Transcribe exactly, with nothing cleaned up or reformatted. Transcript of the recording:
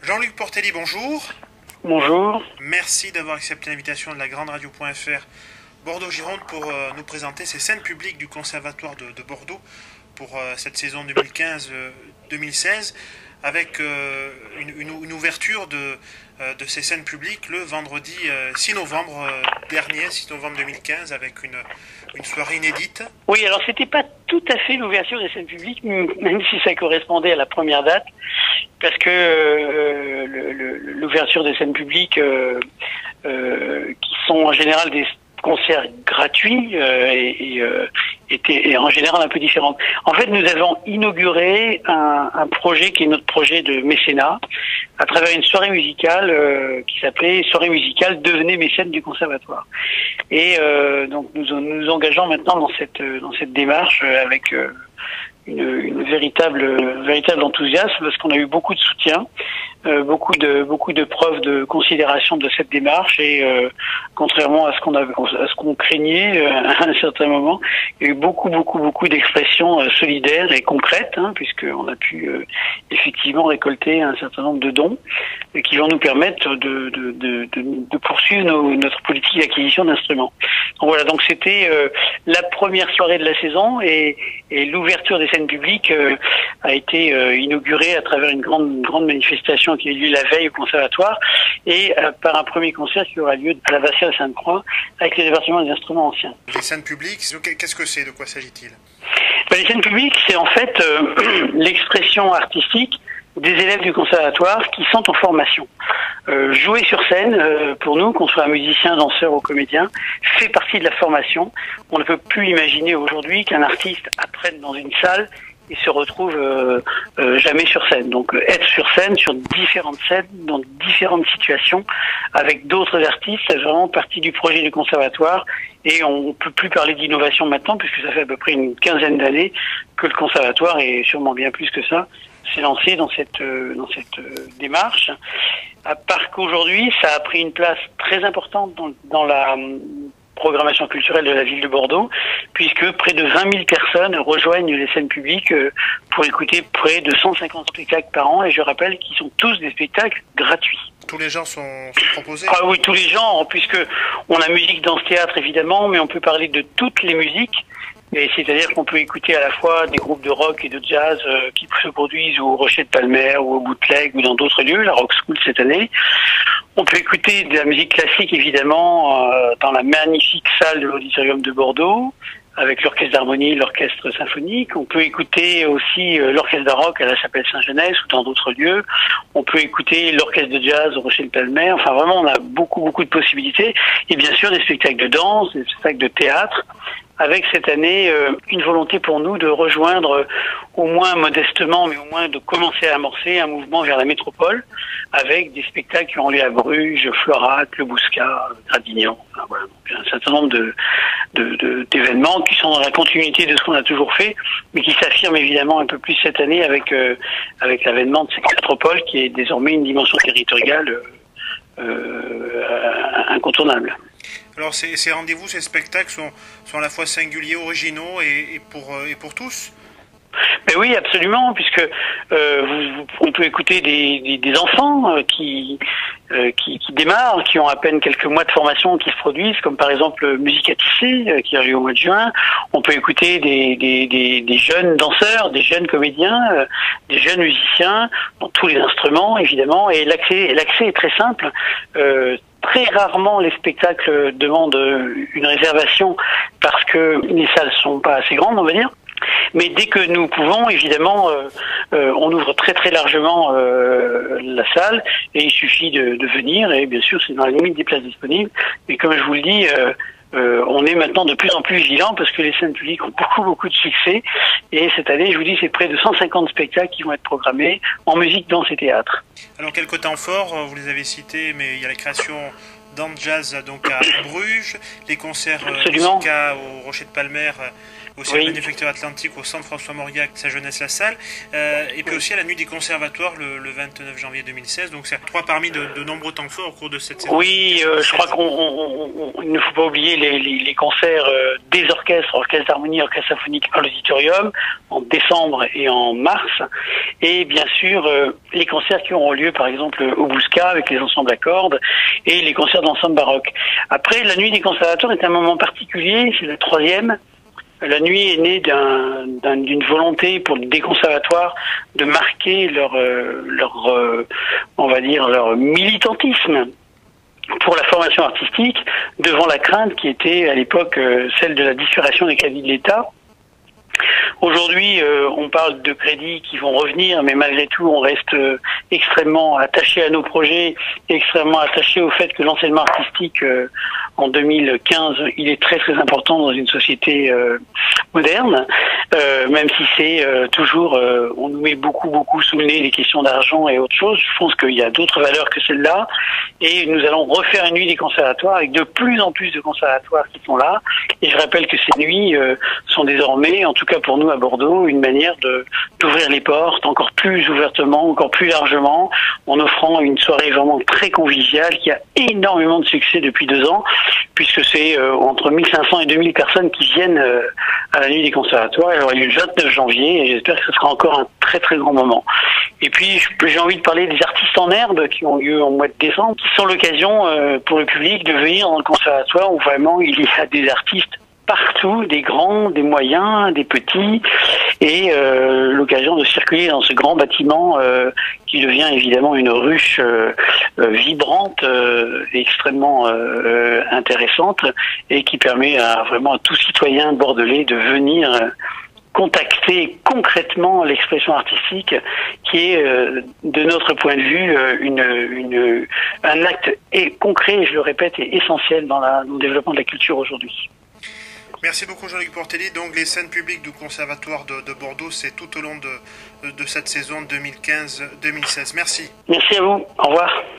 Jean-Luc Portelli, bonjour. Bonjour. Merci d'avoir accepté l'invitation de la Grande Radio point F R Bordeaux-Gironde pour euh, nous présenter ces scènes publiques du Conservatoire de, de Bordeaux pour euh, cette saison deux mille quinze deux mille seize, avec euh, une, une, une ouverture de, euh, de ces scènes publiques le vendredi euh, six novembre euh, dernier, six novembre deux mille quinze, avec une, une soirée inédite. Oui, alors c'était pas tout à fait l'ouverture des scènes publiques, même si ça correspondait à la première date, parce que euh, le, le, l'ouverture des scènes publiques, euh, euh, qui sont en général des concerts gratuits, euh, et, et, euh, étaient et en général un peu différentes. En fait, nous avons inauguré un, un projet qui est notre projet de mécénat, à travers une soirée musicale euh, qui s'appelait Soirée musicale Devenez mécène du Conservatoire. Et euh, donc nous nous engageons maintenant dans cette dans cette démarche avec euh, une, une véritable véritable enthousiasme, parce qu'on a eu beaucoup de soutien, euh, beaucoup de beaucoup de preuves de considération de cette démarche, et euh, contrairement à ce qu'on avait à ce qu'on craignait euh, à un certain moment, il y a eu beaucoup beaucoup beaucoup d'expressions euh, solidaires et concrètes, hein, puisqu'on a pu euh, effectivement récolter un certain nombre de dons et qui vont nous permettre de de de, de, de poursuivre nos, notre politique d'acquisition d'instruments. Donc voilà, donc c'était euh, la première soirée de la saison, et, et l'ouverture des scènes publiques euh, a été euh, inaugurée à travers une grande une grande manifestation qui a eu lieu la veille au Conservatoire, et euh, par un premier concert qui aura lieu à la Vassière Sainte-Croix avec les départements des instruments anciens. Les scènes publiques, qu'est-ce que c'est? De quoi s'agit-il? Ben, les scènes publiques, c'est en fait euh, l'expression artistique des élèves du conservatoire qui sont en formation. Euh, jouer sur scène, euh, pour nous, qu'on soit un musicien, danseur ou comédien, fait partie de la formation. On ne peut plus imaginer aujourd'hui qu'un artiste apprenne dans une salle et se retrouve euh, euh, jamais sur scène. Donc euh, être sur scène, sur différentes scènes, dans différentes situations, avec d'autres artistes, c'est vraiment partie du projet du conservatoire. Et on ne peut plus parler d'innovation maintenant, puisque ça fait à peu près une quinzaine d'années que le conservatoire, et sûrement bien plus que ça, s'est lancé dans cette euh, dans cette euh, démarche. À part qu'aujourd'hui, ça a pris une place très importante dans, dans la euh, programmation culturelle de la ville de Bordeaux, puisque près de vingt mille personnes rejoignent les scènes publiques euh, pour écouter près de cent cinquante spectacles par an, et je rappelle qu'ils sont tous des spectacles gratuits. Tous les genres sont, sont proposés? Ah oui, tous les genres, puisque on a musique, danse, théâtre évidemment, mais on peut parler de toutes les musiques. Et c'est-à-dire qu'on peut écouter à la fois des groupes de rock et de jazz euh, qui se produisent au Rocher de Palmer ou au Bootleg ou dans d'autres lieux, la Rock School cette année. On peut écouter de la musique classique évidemment euh, dans la magnifique salle de l'Auditorium de Bordeaux, avec l'orchestre d'harmonie, l'orchestre symphonique. On peut écouter aussi euh, l'orchestre baroque à la Chapelle Saint-Genès ou dans d'autres lieux. On peut écouter l'orchestre de jazz au Rocher de Palmer. Enfin vraiment, on a beaucoup beaucoup de possibilités. Et bien sûr des spectacles de danse, des spectacles de théâtre, avec cette année euh, une volonté pour nous de rejoindre, euh, au moins modestement, mais au moins de commencer à amorcer un mouvement vers la métropole, avec des spectacles qui ont lieu à Bruges, Florac, Le Bouscat, Gradignan, enfin, voilà, donc un certain nombre de, de, de, d'événements qui sont dans la continuité de ce qu'on a toujours fait, mais qui s'affirment évidemment un peu plus cette année avec euh, avec l'avènement de cette métropole qui est désormais une dimension territoriale euh, euh, incontournable. Alors ces, ces rendez-vous, ces spectacles sont, sont à la fois singuliers, originaux et, et, pour, et pour tous? Ben oui, absolument, puisque euh, vous, vous, on peut écouter des, des, des enfants euh, qui, euh, qui qui démarrent, qui ont à peine quelques mois de formation, qui se produisent, comme par exemple Musique à tisser, euh, qui a lieu au mois de juin. On peut écouter des, des, des, des jeunes danseurs, des jeunes comédiens, euh, des jeunes musiciens, dans tous les instruments évidemment, et l'accès, l'accès est très simple. Euh, Très rarement les spectacles demandent une réservation parce que les salles sont pas assez grandes, on va dire. Mais dès que nous pouvons, évidemment, euh, euh, on ouvre très très largement euh, la salle, et il suffit de, de venir, et bien sûr c'est dans la limite des places disponibles. Mais comme je vous le dis, euh, euh, on est maintenant de plus en plus vigilant, parce que les scènes publiques ont beaucoup beaucoup de succès, et cette année, je vous dis, c'est près de cent cinquante spectacles qui vont être programmés en musique, danse et théâtre. Alors quelques temps forts, vous les avez cités, mais il y a la création dans le jazz donc à Bruges, les concerts musicaux au Rocher de Palmer aussi oui. Le bénéfacteur Atlantique au centre François Mauriac, sa jeunesse la salle, euh, et puis oui. aussi à la nuit des conservatoires le, le vingt-neuf janvier deux mille seize. Donc c'est trois parmi de, de nombreux temps forts au cours de cette saison. Oui, euh, je crois qu'il ne faut pas oublier les, les, les concerts euh, des orchestres, orchestre d'harmonie, orchestre symphonique à l'auditorium en décembre et en mars, et bien sûr euh, les concerts qui auront lieu par exemple au Bousca avec les ensembles à cordes et les concerts d'ensemble baroque. Après, la nuit des conservatoires est un moment particulier, c'est le troisième. La nuit est née d'un, d'un, d'une volonté pour des conservatoires de marquer leur, euh, leur euh, on va dire, leur militantisme pour la formation artistique devant la crainte qui était à l'époque euh, celle de la disparition des crédits de l'État. Aujourd'hui, euh, on parle de crédits qui vont revenir, mais malgré tout, on reste euh, extrêmement attaché à nos projets, extrêmement attaché au fait que l'enseignement artistique, euh, en deux mille quinze, il est très très important dans une société euh, moderne, euh, même si c'est euh, toujours, euh, on nous met beaucoup beaucoup sous le nez les questions d'argent et autre chose. Je pense qu'il y a d'autres valeurs que celles-là, et nous allons refaire une nuit des conservatoires avec de plus en plus de conservatoires qui sont là. Et je rappelle que ces nuits euh, sont désormais, en tout cas pour nous à Bordeaux, une manière de d'ouvrir les portes encore plus ouvertement, encore plus largement, en offrant une soirée vraiment très conviviale qui a énormément de succès depuis deux ans, puisque c'est euh, entre mille cinq cents et deux mille personnes qui viennent euh, à la nuit des conservatoires. Elle aura lieu le vingt-neuf janvier et j'espère que ce sera encore un très très grand moment. Et puis j'ai envie de parler des artistes en herbe qui ont lieu en mois de décembre, qui sont l'occasion euh, pour le public de venir dans le conservatoire où vraiment il y a des artistes partout, des grands, des moyens, des petits, et euh, l'occasion de circuler dans ce grand bâtiment euh, qui devient évidemment une ruche euh, euh, vibrante, euh, extrêmement euh, intéressante, et qui permet à vraiment à tout citoyen bordelais de venir euh, contacter concrètement l'expression artistique, qui est, euh, de notre point de vue, euh, une, une, un acte et concret, je le répète, et essentiel dans, la, dans le développement de la culture aujourd'hui. Merci beaucoup Jean-Luc Portelli. Donc les scènes publiques du Conservatoire de, de Bordeaux, c'est tout au long de, de cette saison deux mille quinze deux mille seize. Merci. Merci à vous. Au revoir.